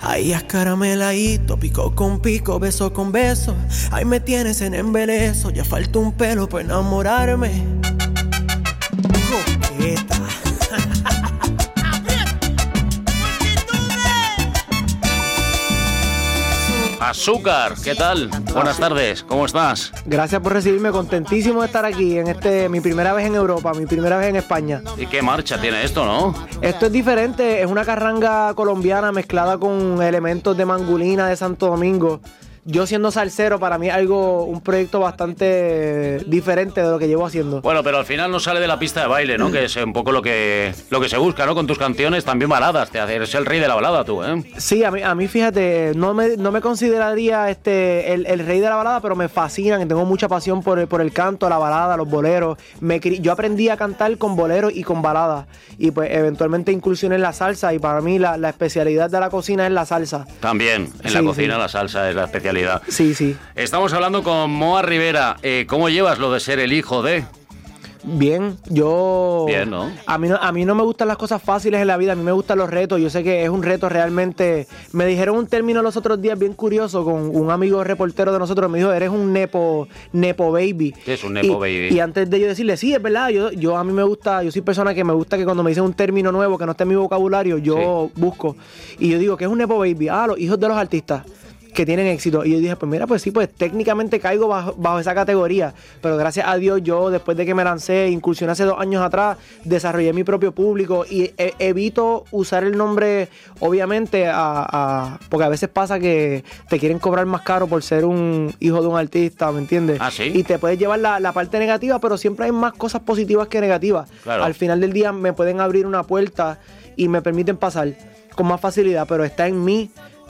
Ahí escarameladito, pico con pico, beso con beso. Ahí me tienes en embeleso, ya falta un pelo para enamorarme. Coqueta. Azúcar, ¿qué tal? Buenas tardes, ¿cómo estás? Gracias por recibirme, contentísimo de estar aquí en mi primera vez en Europa, mi primera vez en España. ¿Y qué marcha tiene esto, no? Esto es diferente, es una carranga colombiana mezclada con elementos de mangulina de Santo Domingo. Yo siendo salsero, para mí es un proyecto bastante diferente de lo que llevo haciendo. Bueno, pero al final no sale de la pista de baile, ¿no? Que es un poco lo que se busca, ¿no? Con tus canciones, también baladas, eres el rey de la balada tú, ¿eh? Sí, a mí fíjate, no me consideraría el rey de la balada, pero me fascinan, tengo mucha pasión por el canto, la balada, los boleros. Yo aprendí a cantar con boleros y con baladas, y pues eventualmente incursioné en la salsa, y para mí la especialidad de la cocina es la salsa. También, en la cocina la salsa es la especialidad. Sí, sí. Estamos hablando con Moa Rivera. ¿Cómo llevas lo de ser el hijo de...? Bien, Bien, ¿no? A mí no me gustan las cosas fáciles en la vida, a mí me gustan los retos. Yo sé que es un reto realmente. Me dijeron un término los otros días bien curioso con un amigo reportero de nosotros. Me dijo, eres un nepo baby. ¿Qué es un nepo baby? Y antes de yo decirle, sí, es verdad, yo a mí me gusta, yo soy persona que me gusta que cuando me dicen un término nuevo que no esté en mi vocabulario, yo busco. Y yo digo, ¿qué es un nepo baby? Los hijos de los artistas que tienen éxito. Y yo dije, pues mira, pues sí, pues técnicamente caigo bajo esa categoría, pero gracias a Dios yo, después de que me lancé, incursioné hace 2 años atrás, desarrollé mi propio público y evito usar el nombre, obviamente, porque a veces pasa que te quieren cobrar más caro por ser un hijo de un artista, ¿me entiendes? ¿Ah, sí? Y te puedes llevar la parte negativa, pero siempre hay más cosas positivas que negativas. Claro. Al final del día me pueden abrir una puerta y me permiten pasar con más facilidad, pero está en mí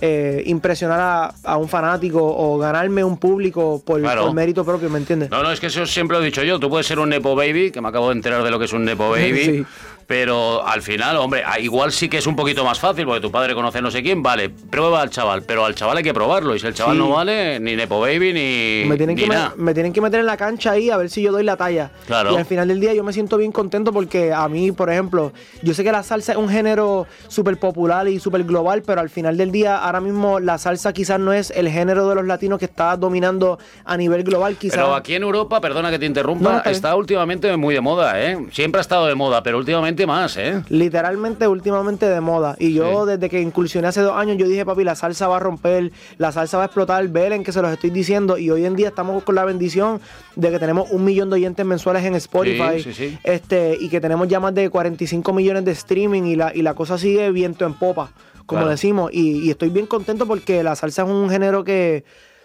impresionar a un fanático o ganarme un público por mérito propio, ¿me entiendes? No, es que eso siempre lo he dicho yo. Tú puedes ser un nepo baby, que me acabo de enterar de lo que es un nepo baby, sí. Pero al final, hombre, igual sí que es un poquito más fácil, porque tu padre conoce no sé quién, vale, prueba al chaval, pero al chaval hay que probarlo, y si el chaval no vale, ni nepo baby, ni me tienen que meter en la cancha ahí a ver si yo doy la talla. Claro. Y al final del día yo me siento bien contento porque a mí, por ejemplo, yo sé que la salsa es un género súper popular y súper global, pero al final del día, ahora mismo la salsa quizás no es el género de los latinos que está dominando a nivel global, quizás. Pero aquí en Europa, perdona que te interrumpa, está últimamente muy de moda, ¿eh? Siempre ha estado de moda, pero últimamente más, ¿eh? Literalmente, últimamente de moda. Y yo, desde que incursioné hace 2 años, yo dije, papi, la salsa va a romper, la salsa va a explotar, velen que se los estoy diciendo. Y hoy en día estamos con la bendición de que tenemos 1 millón de oyentes mensuales en Spotify. Sí. Y que tenemos ya más de 45 millones de streaming y la cosa sigue viento en popa, como decimos. Y estoy bien contento porque la salsa es un género que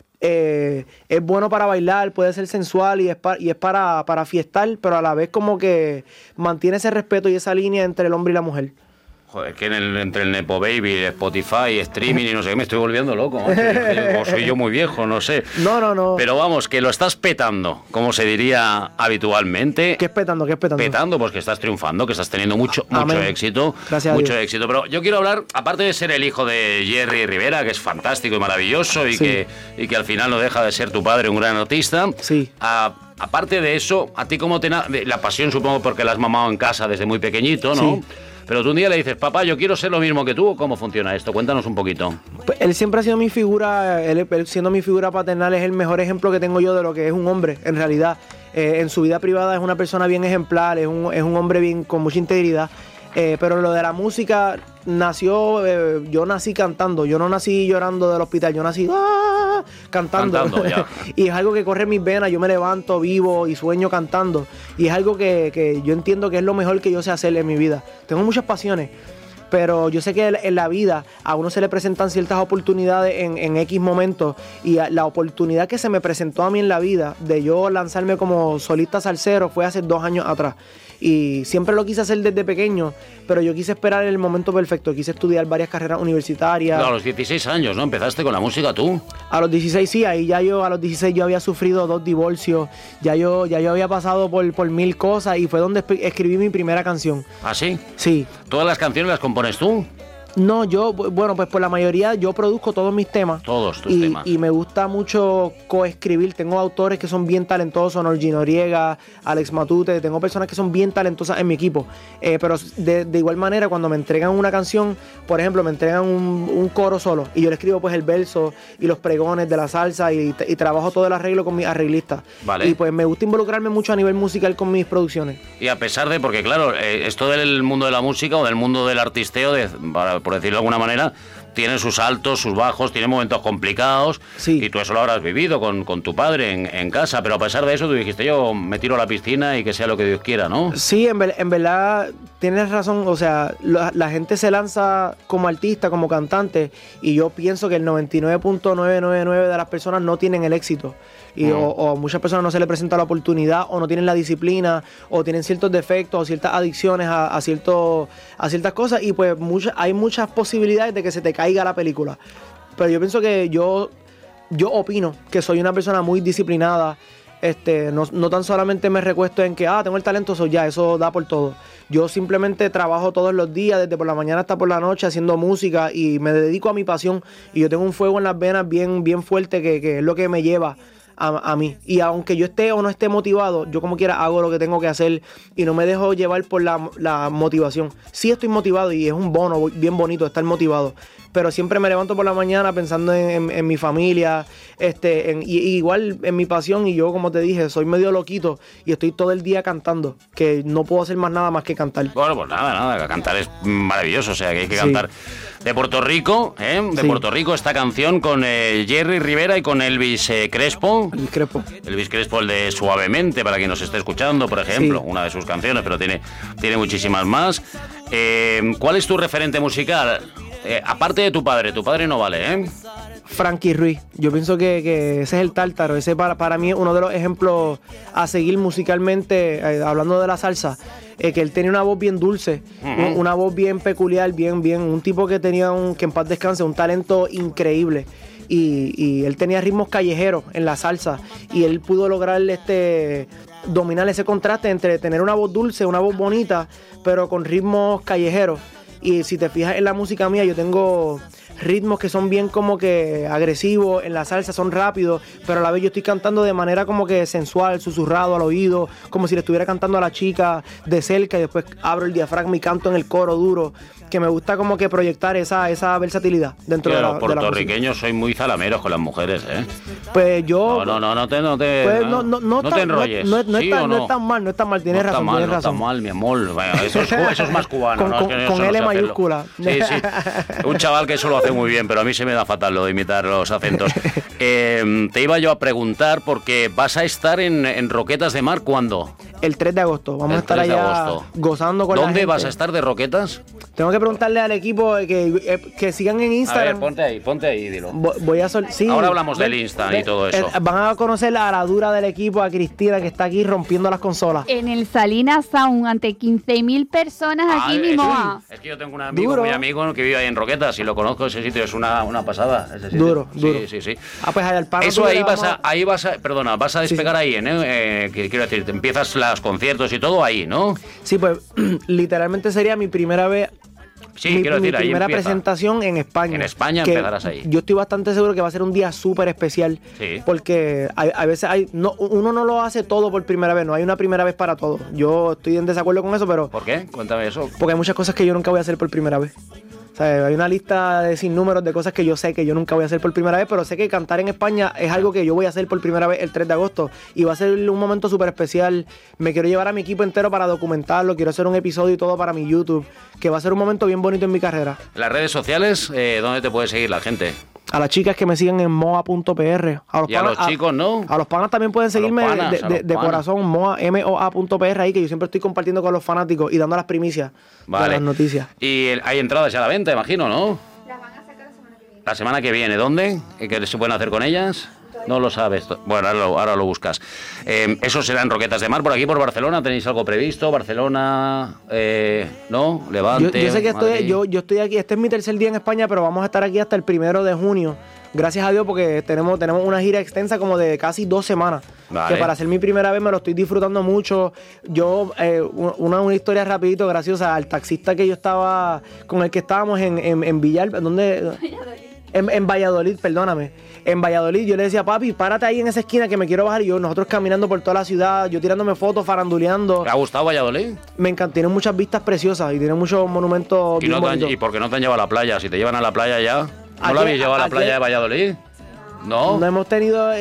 es bueno para bailar, puede ser sensual y es para fiestar, pero a la vez como que mantiene ese respeto y esa línea entre el hombre y la mujer. Joder, que entre el nepo baby, Spotify, streaming y no sé qué, me estoy volviendo loco. O soy yo muy viejo, no sé. No. Pero vamos, que lo estás petando, como se diría habitualmente. ¿Qué es petando? Petando, pues que estás triunfando, que estás teniendo mucho éxito. Gracias mucho éxito. Pero yo quiero hablar, aparte de ser el hijo de Jerry Rivera, que es fantástico y maravilloso y que al final no deja de ser tu padre un gran artista. Sí. Aparte de eso, a ti como la pasión, supongo, porque la has mamado en casa desde muy pequeñito, ¿no? Sí. Pero tú un día le dices, papá, yo quiero ser lo mismo que tú. ¿Cómo funciona esto? Cuéntanos un poquito. Pues él siempre ha sido mi figura, él siendo mi figura paternal es el mejor ejemplo que tengo yo de lo que es un hombre, en realidad. En su vida privada es una persona bien ejemplar, es un hombre bien con mucha integridad. Pero lo de la música nació, yo nací cantando, yo no nací llorando del hospital, yo nací cantando ya. Y es algo que corre en mis venas, yo me levanto, vivo y sueño cantando, y es algo que yo entiendo que es lo mejor que yo sé hacer en mi vida. Tengo muchas pasiones, pero yo sé que en la vida a uno se le presentan ciertas oportunidades en X momentos, y la oportunidad que se me presentó a mí en la vida de yo lanzarme como solista salsero fue hace 2 años atrás. Y siempre lo quise hacer desde pequeño, pero yo quise esperar el momento perfecto. Quise estudiar varias carreras universitarias. Claro, a los 16 años, ¿no? ¿Empezaste con la música tú? A los 16 sí, ahí ya yo a los 16 yo había sufrido 2 divorcios. Ya yo había pasado por 1000 cosas, y fue donde escribí mi primera canción. ¿Ah, sí? Sí. ¿Todas las canciones las compones tú? No, bueno, pues por la mayoría yo produzco todos mis temas. Todos tus temas. Y me gusta mucho coescribir. Tengo autores que son bien talentosos, Norgi Noriega, Alex Matute. Tengo personas que son bien talentosas en mi equipo. Pero de igual manera, cuando me entregan una canción, por ejemplo, me entregan un coro solo y yo le escribo pues el verso y los pregones de la salsa y trabajo todo el arreglo con mis arreglistas. Vale. Y pues me gusta involucrarme mucho a nivel musical con mis producciones. Y a pesar de, porque claro, esto del mundo de la música o del mundo del artisteo, por decirlo de alguna manera, tiene sus altos, sus bajos, tiene momentos complicados. Sí. Y tú eso lo habrás vivido con tu padre en casa, pero a pesar de eso tú dijiste, yo me tiro a la piscina y que sea lo que Dios quiera, ¿no? Sí, en verdad tienes razón, o sea, la gente se lanza como artista, como cantante, y yo pienso que el 99.999 de las personas no tienen el éxito. O muchas personas no se les presenta la oportunidad, o no tienen la disciplina, o tienen ciertos defectos, o ciertas adicciones a ciertas cosas, y pues hay muchas posibilidades de que se te caiga la película. Pero yo pienso que yo opino que soy una persona muy disciplinada. No tan solamente me recuesto en que tengo el talento, eso da por todo. Yo simplemente trabajo todos los días, desde por la mañana hasta por la noche, haciendo música, y me dedico a mi pasión, y yo tengo un fuego en las venas bien, bien fuerte que es lo que me lleva a mí. Y aunque yo esté o no esté motivado, yo como quiera hago lo que tengo que hacer y no me dejo llevar por la motivación. Sí estoy motivado y es un bono bien bonito estar motivado, pero siempre me levanto por la mañana pensando en mi familia, y igual en mi pasión. Y yo, como te dije, soy medio loquito y estoy todo el día cantando, que no puedo hacer más nada más que cantar. Bueno, pues nada, cantar es maravilloso, o sea, que hay que cantar. De Puerto Rico, Puerto Rico, esta canción con Jerry Rivera y con Elvis Crespo. Elvis Crespo, el de Suavemente, para quien nos esté escuchando, por ejemplo, una de sus canciones, pero tiene muchísimas más. ¿Cuál es tu referente musical? Aparte de tu padre no vale, ¿eh? Frankie Ruiz, yo pienso que ese es el tártaro, ese para mí es uno de los ejemplos a seguir musicalmente, hablando de la salsa, que él tenía una voz bien dulce, una voz bien peculiar, bien, un tipo que tenía que en paz descanse, un talento increíble. Y él tenía ritmos callejeros en la salsa, y él pudo lograr dominar ese contraste entre tener una voz dulce, una voz bonita, pero con ritmos callejeros. Y si te fijas en la música mía, yo tengo ritmos que son bien como que agresivos, en la salsa son rápidos, pero a la vez yo estoy cantando de manera como que sensual, susurrado al oído, como si le estuviera cantando a la chica de cerca, y después abro el diafragma y canto en el coro duro, que me gusta como que proyectar esa versatilidad dentro de la música. Los puertorriqueños sois muy zalameros con las mujeres, ¿eh? Pues yo... No te enrolles. No es tan mal, tienes razón. No está mal, mi amor. Bueno, eso es más cubano. Con L mayúscula. Sí. Un chaval que eso lo hace muy bien, pero a mí se me da fatal lo de imitar los acentos. Te iba yo a preguntar, porque vas a estar en Roquetas de Mar, ¿cuándo? El 3 de agosto. Vamos a estar allá gozando con la gente. ¿Dónde vas a estar de Roquetas? Tengo que preguntarle al equipo que sigan en Instagram. A ver, ponte ahí, dilo. Sí, ahora hablamos del Insta y todo eso. Van a conocer a la dura del equipo, a Cristina, que está aquí rompiendo las consolas. En el Salinas Sound, ante 15.000 personas aquí mismo. Es que yo tengo un amigo, muy amigo, que vive ahí en Roquetas, y lo conozco, ese sitio es una pasada. Ese sitio. Duro. Sí. Pues al paro. Eso vas a despegar ahí, quiero decir, te empiezas los conciertos y todo ahí, ¿no? Sí, pues literalmente sería mi primera vez. Sí, quiero decir, mi primera presentación en España. En España empezarás ahí. Yo estoy bastante seguro que va a ser un día súper especial. Sí. Porque a veces uno no lo hace todo por primera vez, no hay una primera vez para todo. Yo estoy en desacuerdo con eso, pero... ¿Por qué? Cuéntame eso. Porque hay muchas cosas que yo nunca voy a hacer por primera vez. O sea, hay una lista de sinnúmeros de cosas que yo sé que yo nunca voy a hacer por primera vez, pero sé que cantar en España es algo que yo voy a hacer por primera vez el 3 de agosto. Y va a ser un momento súper especial. Me quiero llevar a mi equipo entero para documentarlo. Quiero hacer un episodio y todo para mi YouTube, que va a ser un momento bien bonito en mi carrera. Las redes sociales, ¿dónde te puede seguir la gente? A las chicas que me siguen en moa.pr. Y a los chicos, ¿no? A los panas también pueden seguirme de corazón, moa.pr ahí, que yo siempre estoy compartiendo con los fanáticos y dando las primicias de las noticias. Y hay entradas ya a la venta, imagino, ¿no? Las van a sacar la semana que viene. La semana que viene, ¿dónde? ¿Qué se pueden hacer con ellas? No lo sabes. Bueno, ahora lo buscas. Eso será en Roquetas de Mar. Por aquí, por Barcelona, ¿tenéis algo previsto? Barcelona, ¿no? Levante. Yo sé que yo estoy aquí. Este es mi tercer día en España, pero vamos a estar aquí hasta el 1 de junio. Gracias a Dios, porque tenemos una gira extensa como de casi 2 semanas. Vale. Que para ser mi primera vez me lo estoy disfrutando mucho. Yo, una historia rapidito, graciosa. Al taxista que yo estaba, con el que estábamos en Villar, ¿dónde? En Valladolid, perdóname. En Valladolid yo le decía, papi, párate ahí en esa esquina que me quiero bajar. Y nosotros caminando por toda la ciudad, yo tirándome fotos, faranduleando. ¿Te ha gustado Valladolid? Me encanta, tiene muchas vistas preciosas y tiene muchos monumentos bien bonitos. ¿Y por qué no te han llevado a la playa? Si te llevan a la playa ya. ¿No lo habéis llevado a la playa de Valladolid? No. No hemos tenido...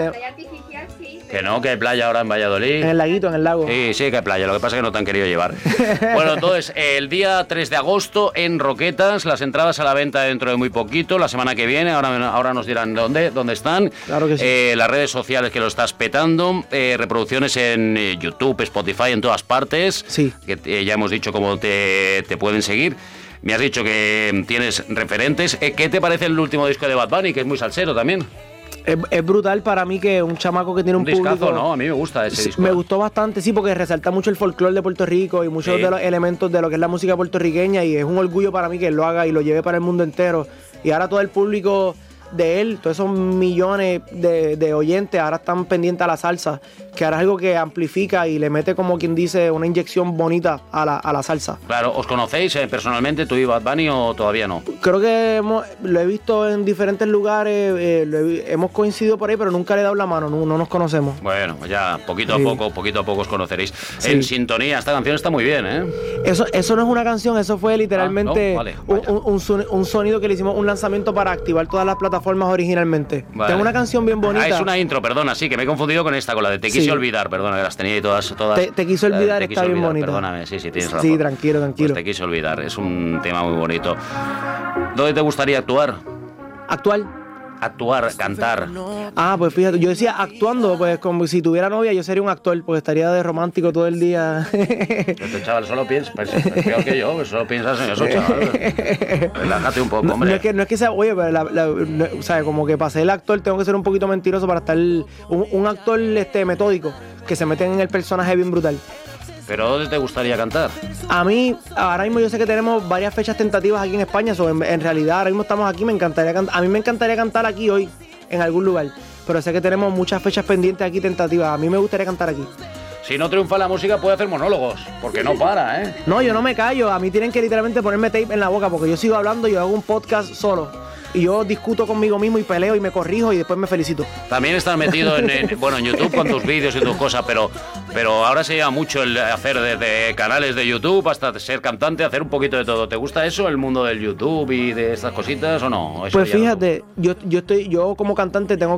Que no, que hay playa ahora en Valladolid. En el laguito, en el lago. Sí, sí que hay playa, lo que pasa es que no te han querido llevar. Bueno, entonces, el día 3 de agosto en Roquetas, las entradas a la venta dentro de muy poquito, la semana que viene, ahora nos dirán dónde están. Claro que sí. Las redes sociales que lo estás petando, reproducciones en YouTube, Spotify, en todas partes. Sí. Que ya hemos dicho cómo te pueden seguir. Me has dicho que tienes referentes. ¿Qué te parece el último disco de Bad Bunny, que es muy salsero también? Es brutal para mí que un chamaco que tiene un discazo, público... ¿no? A mí me gusta ese disco. Me gustó bastante, sí, porque resalta mucho el folclore de Puerto Rico y muchos de los elementos de lo que es la música puertorriqueña, y es un orgullo para mí que él lo haga y lo lleve para el mundo entero. Y ahora todo el público de él, todos esos millones de oyentes ahora están pendientes a la salsa, que ahora es algo que amplifica y le mete, como quien dice, una inyección bonita a la salsa. Claro, ¿os conocéis personalmente tú y Bad Bunny o todavía no? Creo que lo he visto en diferentes lugares, hemos coincidido por ahí, pero nunca le he dado la mano, no nos conocemos. Bueno, pues ya poquito a poco os conoceréis. Sí. En sintonía, esta canción está muy bien, ¿eh? Eso no es una canción, eso fue literalmente un sonido que le hicimos, un lanzamiento para activar todas las plataformas originalmente. Vale. Tengo una canción bien bonita. Es una intro, perdona, sí, que me he confundido con esta, con la de Te quise olvidar, perdona, que las tenía ahí todas. Te quise olvidar, está bien bonita. Perdóname, sí, tienes razón. Sí, tranquilo. Pues Te quise olvidar, es un tema muy bonito. ¿Dónde te gustaría actuar? Actuar, cantar. Ah, pues fíjate, yo decía actuando, pues como si tuviera novia yo sería un actor, porque estaría de romántico todo el día. Este chaval solo piensa, pues es peor que yo, solo piensas en eso, chaval. Relájate un poco, hombre. No es que sea, oye, pero o sea, como que para ser el actor tengo que ser un poquito mentiroso para estar un actor metódico, que se mete en el personaje bien brutal. ¿Pero dónde te gustaría cantar? A mí, ahora mismo yo sé que tenemos varias fechas tentativas aquí en España, en realidad ahora mismo estamos aquí, a mí me encantaría cantar aquí hoy, en algún lugar, pero sé que tenemos muchas fechas pendientes aquí tentativas, a mí me gustaría cantar aquí. Si no triunfa la música puede hacer monólogos, porque no para, ¿eh? No, yo no me callo, a mí tienen que literalmente ponerme tape en la boca, porque yo sigo hablando, yo hago un podcast solo. Y yo discuto conmigo mismo y peleo y me corrijo y después me felicito. También estás metido en YouTube con tus vídeos y tus cosas, pero ahora se lleva mucho el hacer desde canales de YouTube hasta ser cantante, hacer un poquito de todo. ¿Te gusta eso, el mundo del YouTube y de estas cositas o no? Eso pues fíjate, yo como cantante tengo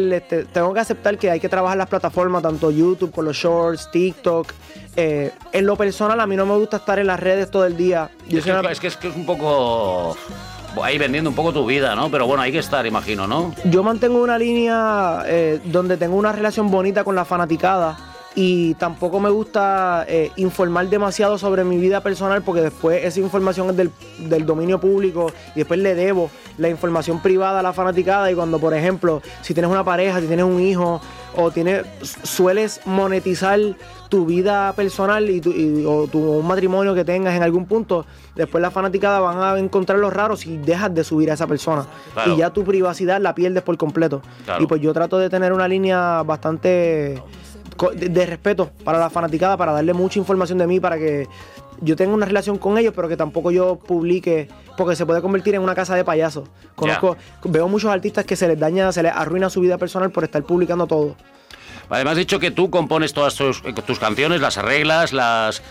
que aceptar que hay que trabajar las plataformas, tanto YouTube con los shorts, TikTok. En lo personal a mí no me gusta estar en las redes todo el día. Es que es un poco... ahí vendiendo un poco tu vida, ¿no? Pero bueno, hay que estar, imagino, ¿no? Yo mantengo una línea donde tengo una relación bonita con la fanaticada y tampoco me gusta informar demasiado sobre mi vida personal, porque después esa información es del dominio público y después le debo la información privada a la fanaticada. Y cuando, por ejemplo, si tienes una pareja, si tienes un hijo o sueles monetizar tu vida personal o un matrimonio que tengas en algún punto, después la fanaticada van a encontrar lo raro si dejas de subir a esa persona. Claro. Y ya tu privacidad la pierdes por completo. Claro. Y pues yo trato de tener una línea bastante de respeto para la fanaticada, para darle mucha información de mí, para que yo tenga una relación con ellos, pero que tampoco yo publique, porque se puede convertir en una casa de payasos. Veo muchos artistas que se les arruina su vida personal por estar publicando todo. Vale, me has dicho que tú compones todas tus canciones, las arreglas, las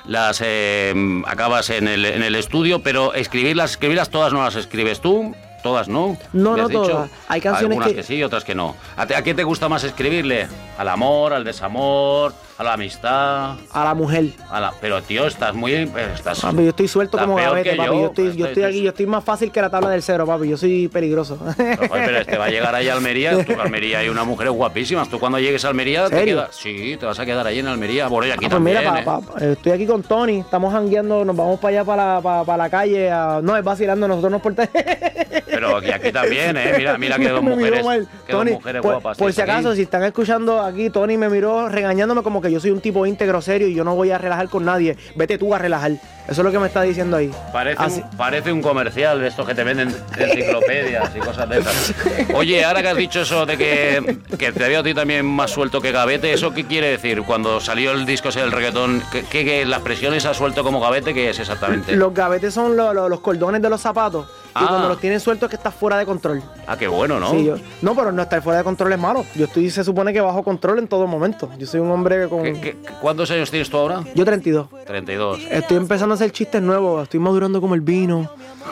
acabas en el estudio, pero escribirlas todas no las escribes tú. Todas, ¿no? No todas. Hay canciones algunas que sí, otras que no. ¿A qué te gusta más escribirle? ¿Al amor, al desamor, a la amistad? A la mujer. Pero, tío, estás muy... Papi, yo estoy suelto como gavete, papi. Yo estoy aquí, yo estoy más fácil que la tabla del cero, papi. Yo soy peligroso. Pero este va a llegar ahí a Almería. En Almería hay unas mujeres guapísimas. Tú cuando llegues a Almería... Sí, te vas a quedar ahí en Almería. Bueno, y aquí también, mira, estoy aquí con Tony. Estamos jangueando, nos vamos para allá, para la calle. No, es vacilando, nosotros nos portamos... pero aquí también, mira que dos mujeres, Tony, guapas. Por si acaso, si están escuchando aquí, Tony me miró regañándome como que yo soy un tipo íntegro, serio, y yo no voy a relajar con nadie. Vete tú a relajar. Eso es lo que me está diciendo ahí. Parece un comercial de estos que te venden enciclopedias y cosas de esas. Oye, ahora que has dicho eso de que te veo a ti también más suelto que Gavete, ¿eso qué quiere decir? Cuando salió el disco ese del reggaetón, ¿qué las presiones ha suelto como Gavete? ¿Qué es exactamente? Los gavetes son los cordones de los zapatos. Y cuando los tienes sueltos es que estás fuera de control. Ah, qué bueno, ¿no? Sí, no, pero no estar fuera de control es malo. Se supone que bajo control en todo momento. Yo soy un hombre con... ¿Cuántos años tienes tú ahora? Yo 32. 32. Estoy empezando a hacer chistes nuevos, estoy madurando como el vino.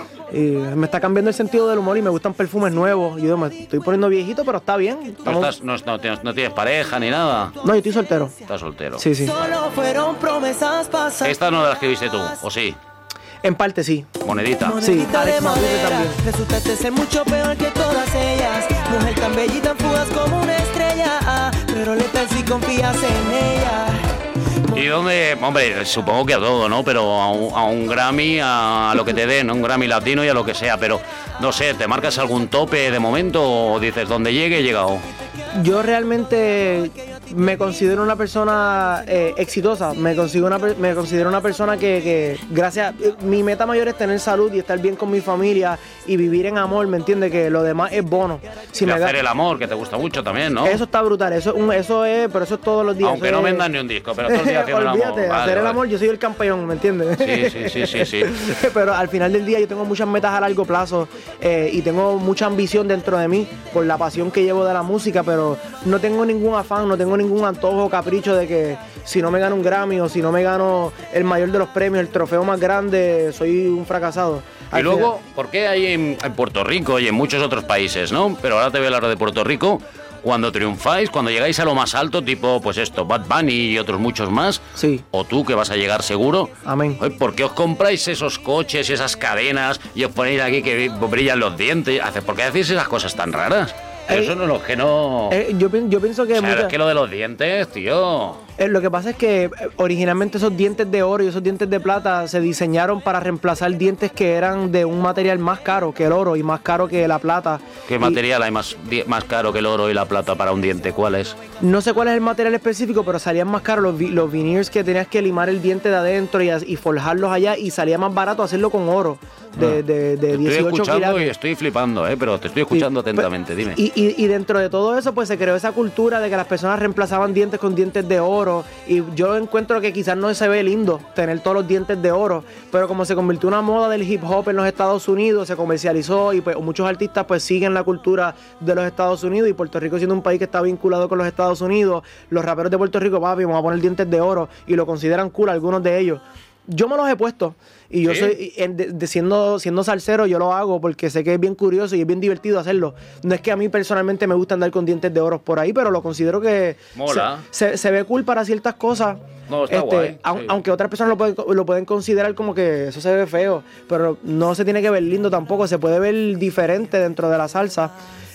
Me está cambiando el sentido del humor y me gustan perfumes nuevos. Yo me estoy poniendo viejito, pero está bien. No tienes pareja ni nada? No, yo estoy soltero. ¿Estás soltero? Sí. Solo fueron promesas pasadas. ¿Esta no la escribiste tú, o sí? En parte sí. Monedita. Sí, Alex Matute también. Resultaste ser mucho peor que todas ellas. Mujer tan bella y tan fugaz como una estrella. Pero letal si confías en ella. ¿Y dónde? Hombre, supongo que a todo, ¿no? Pero a un Grammy, a lo que te den, un Grammy latino y a lo que sea. Pero, no sé, ¿te marcas algún tope de momento o dices, donde llegue, he llegado? Yo realmente me considero una persona exitosa. Me considero una persona que gracias... Mi meta mayor es tener salud y estar bien con mi familia y vivir en amor, ¿me entiendes? Que lo demás es bono. Y hacer el amor, que te gusta mucho también, ¿no? Eso está brutal. Pero eso es todos los días. Aunque no vendan ni un disco, pero todos los días haciendo el amor. Olvídate, hacer el amor, yo soy el campeón, ¿me entiendes? Sí. Pero al final del día yo tengo muchas metas a largo plazo y tengo mucha ambición dentro de mí por la pasión que llevo de la música, pero no tengo ningún afán, no tengo ningún antojo o capricho de que si no me gano un Grammy o si no me gano el mayor de los premios, el trofeo más grande, soy un fracasado. Y luego, ¿por qué hay en Puerto Rico y en muchos otros países, ¿no? Pero ahora te voy a hablar de Puerto Rico. Cuando triunfáis, cuando llegáis a lo más alto, tipo, pues esto, Bad Bunny y otros muchos más, sí. O tú que vas a llegar seguro, amén. ¿Por qué os compráis esos coches, esas cadenas y os ponéis aquí que brillan los dientes? ¿Por qué hacéis esas cosas tan raras? Eso no es lo que no... Yo pienso que... es que lo de los dientes, tío... Lo que pasa es que originalmente esos dientes de oro y esos dientes de plata se diseñaron para reemplazar dientes que eran de un material más caro que el oro y más caro que la plata. ¿Qué material hay más caro que el oro y la plata para un diente? ¿Cuál es? No sé cuál es el material específico, pero salían más caros los veneers, que tenías que limar el diente de adentro y forjarlos allá, y salía más barato hacerlo con oro de 18 estoy escuchando quilates. Y estoy flipando, pero te estoy escuchando atentamente, dime. Y dentro de todo eso pues se creó esa cultura de que las personas reemplazaban dientes con dientes de oro, y yo encuentro que quizás no se ve lindo tener todos los dientes de oro, pero como se convirtió en una moda del hip hop en los Estados Unidos, se comercializó y pues muchos artistas pues siguen la cultura de los Estados Unidos, y Puerto Rico siendo un país que está vinculado con los Estados Unidos, los raperos de Puerto Rico, papi, vamos a poner dientes de oro, y lo consideran cool algunos de ellos. Yo me los he puesto y yo soy siendo salsero, yo lo hago porque sé que es bien curioso y es bien divertido hacerlo. No es que a mí personalmente me gusta andar con dientes de oro por ahí, pero lo considero que mola. Se ve cool para ciertas cosas. No, está guay, aunque otras personas lo pueden considerar como que eso se ve feo, pero no se tiene que ver lindo tampoco, se puede ver diferente dentro de la salsa.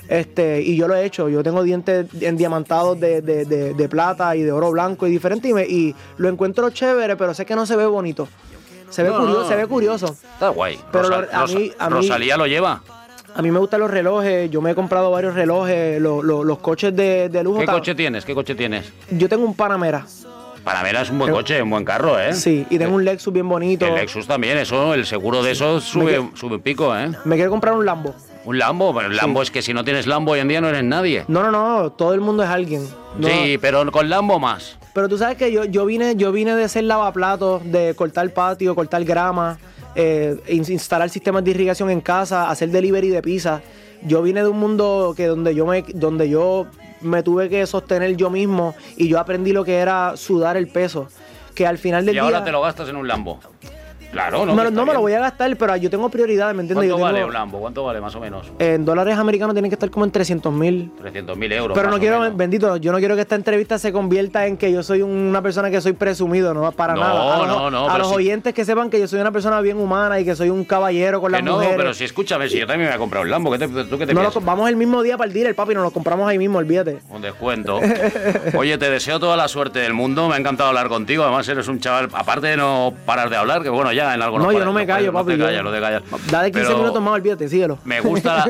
Y yo lo he hecho, yo tengo dientes endiamantados de plata y de oro blanco y diferente, y lo encuentro chévere, pero sé que no se ve bonito. Se ve curioso. Está guay. Pero Rosalía lo lleva. A mí me gustan los relojes, yo me he comprado varios relojes, los coches de lujo. ¿Qué coche tienes? Yo tengo un Panamera. Panamera es un buen coche, un buen carro, ¿eh? Sí, y tengo un Lexus bien bonito. El Lexus también, el seguro de eso sube pico, ¿eh? Me quiero comprar un Lambo. ¿Un Lambo? Pero el Lambo es que si no tienes Lambo hoy en día no eres nadie. No, todo el mundo es alguien. No. Sí, pero con Lambo más. Pero tú sabes que yo vine de ser lavaplatos, de cortar patio, cortar grama, instalar sistemas de irrigación en casa, hacer delivery de pizza. Yo vine de un mundo donde yo me tuve que sostener yo mismo, y yo aprendí lo que era sudar el peso. Que al final del día... Y ahora te lo gastas en un Lambo. Claro, no me lo voy a gastar, pero yo tengo prioridades, ¿me entiendes? ¿Cuánto vale un Lambo? ¿Cuánto vale más o menos? En dólares americanos tienen que estar como en 300,000. 300,000 euros. Pero no quiero, bendito, yo no quiero que esta entrevista se convierta en que yo soy una persona que soy presumido, no, para nada. A los oyentes que sepan que yo soy una persona bien humana y que soy un caballero con las mujeres. No, pero si escúchame, si yo también me voy a comprar un Lambo, ¿tú qué te piensas? Vamos el mismo día para el dealer, papi, nos lo compramos ahí mismo, olvídate. Un descuento. Oye, te deseo toda la suerte del mundo, me ha encantado hablar contigo, además eres un chaval, aparte de no parar de hablar, que bueno, ya en algo. No, yo no me callo, papi. No te callas. Dale 15 minutos más, olvídate, síguelo. Me gusta.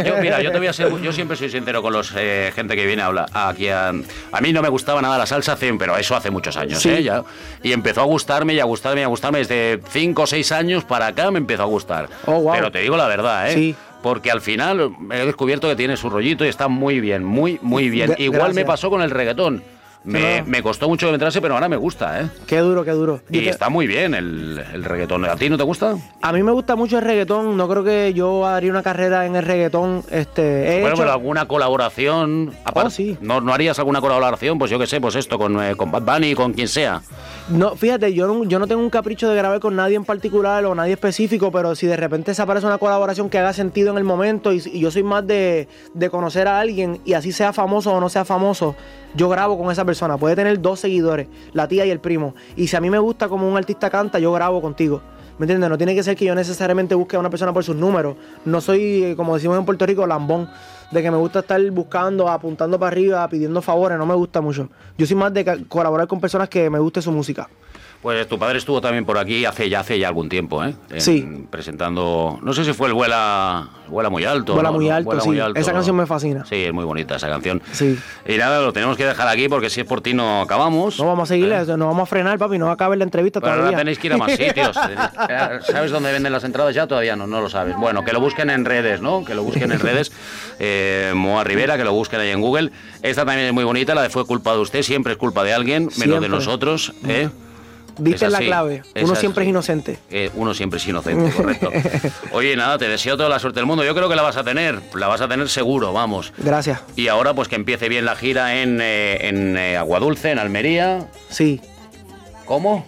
Yo siempre soy sincero con los gente que viene a hablar aquí. A mí no me gustaba nada la salsa, pero eso hace muchos años, sí. Ya. Y empezó a gustarme y a gustarme y a gustarme. Desde 5 o 6 años para acá me empezó a gustar. Oh, wow. Pero te digo la verdad, Sí. Porque al final he descubierto que tiene su rollito y está muy bien, muy bien. Igual gracias. me pasó con el reggaetón. Me costó mucho que me entrase, pero ahora me gusta, ¿eh? Qué duro, qué duro. Y está muy bien el reggaetón. ¿A ti no te gusta? A mí me gusta mucho el reggaetón. No creo que yo haría una carrera en el reggaetón. Pero alguna colaboración. Aparte, sí. ¿No harías alguna colaboración? Pues yo qué sé, pues esto, con Bad Bunny, con quien sea. No, fíjate, yo no tengo un capricho de grabar con nadie en particular o nadie específico, pero si de repente se aparece una colaboración que haga sentido en el momento y yo soy más de conocer a alguien y así sea famoso o no sea famoso, yo grabo con esa persona. Puede tener 2 seguidores, la tía y el primo. Y si a mí me gusta como un artista canta, yo grabo contigo. ¿Me entiendes? No tiene que ser que yo necesariamente busque a una persona por sus números. No soy, como decimos en Puerto Rico, lambón, de que me gusta estar buscando, apuntando para arriba, pidiendo favores. No me gusta mucho. Yo soy más de colaborar con personas que me guste su música. Pues tu padre estuvo también por aquí hace ya algún tiempo, Sí. Presentando, no sé si fue el Vuela muy alto. Vuela ¿no? muy alto, Vuela sí. muy alto, esa ¿no? canción me fascina. Sí, es muy bonita esa canción. Sí. Y nada, lo tenemos que dejar aquí porque si es por ti no acabamos. No vamos a seguirle, no vamos a frenar, papi, no va a acabar la entrevista Pero todavía. ahora tenéis que ir a más sitios. ¿Sabes dónde venden las entradas ya? Todavía no lo sabes. Bueno, que lo busquen en redes, ¿no? Que lo busquen en redes. Moa Rivera, que lo busquen ahí en Google. Esta también es muy bonita, la de Fue culpa de usted. Siempre es culpa de alguien, menos de nosotros, Diste la clave. Uno siempre es inocente. Uno siempre es inocente, correcto. Oye, nada, te deseo toda la suerte del mundo. Yo creo que la vas a tener seguro, vamos. Gracias. Y ahora pues que empiece bien la gira en Aguadulce, en Almería. Sí. ¿Cómo?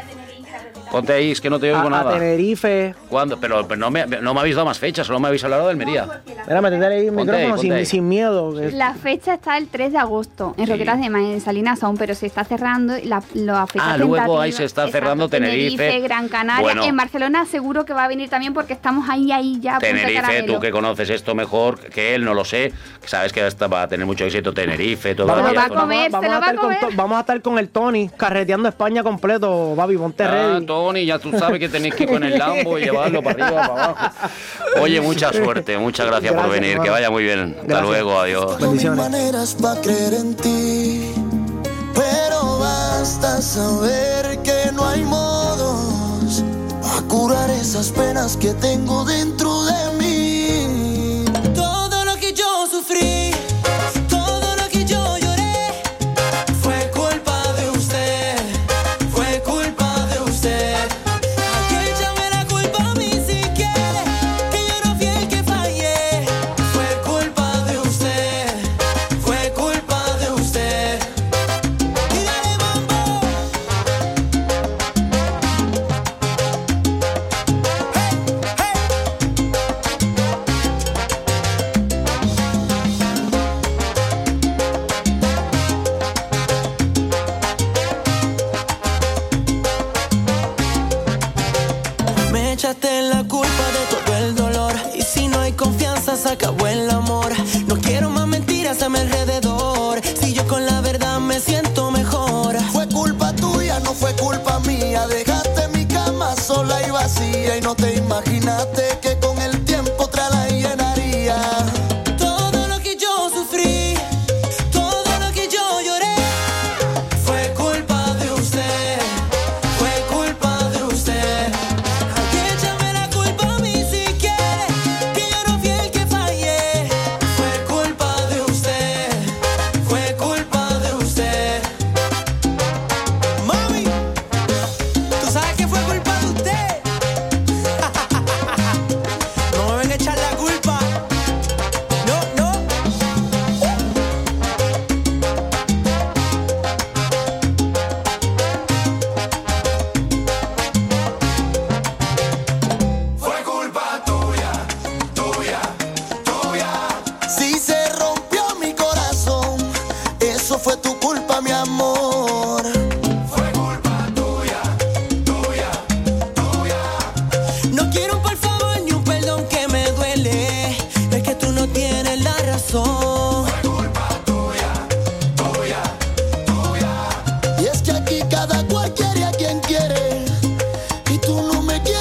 Ponte ahí, es que no te oigo nada. A Tenerife. ¿Cuándo? Pero no me habéis dado más fechas, solo me habéis hablado de Almería. Espérame, tendré ahí el micrófono sin miedo. La fecha está el 3 de agosto en Roquetas de Mar, en Salinas aún, pero se está cerrando la fecha luego ahí se está cerrando Tenerife. Gran Canaria. Bueno, en Barcelona seguro que va a venir también porque estamos ahí ya. Tenerife, tú que conoces esto mejor que él, no lo sé. Sabes que va a tener mucho éxito Tenerife. Vamos a estar con el Tony carreteando España completo, papi, ponte ready. Tony, ya tú sabes que tenéis que ir con el Lambo y llevarlo para arriba, para abajo. Oye, mucha suerte, muchas gracias por venir, hermano. Que vaya muy bien. Hasta luego, adiós. Bendiciones. No hay maneras para creer en ti, pero basta saber que no hay modos a curar esas penas que tengo dentro de mí. Todo lo que yo sufrí, todo lo que yo lloré, fue culpa de usted, fue culpa de usted. Aquí échame la culpa a mí si quiere, que yo no fui el que fallé. Fue culpa de usted, fue culpa de usted. Y dale mambo. Me echaste la culpa de todo el dolor, y si no hay confianza se acabó el amor. No quiero más mentiras a mi alrededor, si yo con la verdad me siento mejor. Fue culpa tuya, no fue culpa mía. Dejaste mi cama sola y vacía, y no te imaginaste que con el tiempo otra la llenaría. Todo lo que yo sufrí, todo lo que yo lloré, fue culpa de usted, fue culpa de usted. Aquí échame la culpa a mí si quiere, que yo no fui el que fallé. Fue culpa de usted, fue culpa de usted. Mami, tú sabes que fue culpa de usted. No me venga a echar la culpa. No, no. Fue culpa tuya, tuya, tuya. Si se rompió mi corazón, eso fue tu culpa, mi amor. Fue culpa tuya, tuya, tuya. No quiero un por favor ni un perdón que me duele. Es que tú no tienes la razón. Fue culpa tuya, tuya, tuya. Y es que aquí cada cual quiere a quien quiere, y tú no me quieres.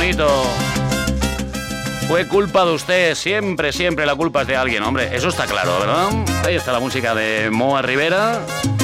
bonito. Fue culpa de usted, siempre, siempre la culpa es de alguien, hombre, eso está claro, ¿verdad? Ahí está la música de Moa Rivera.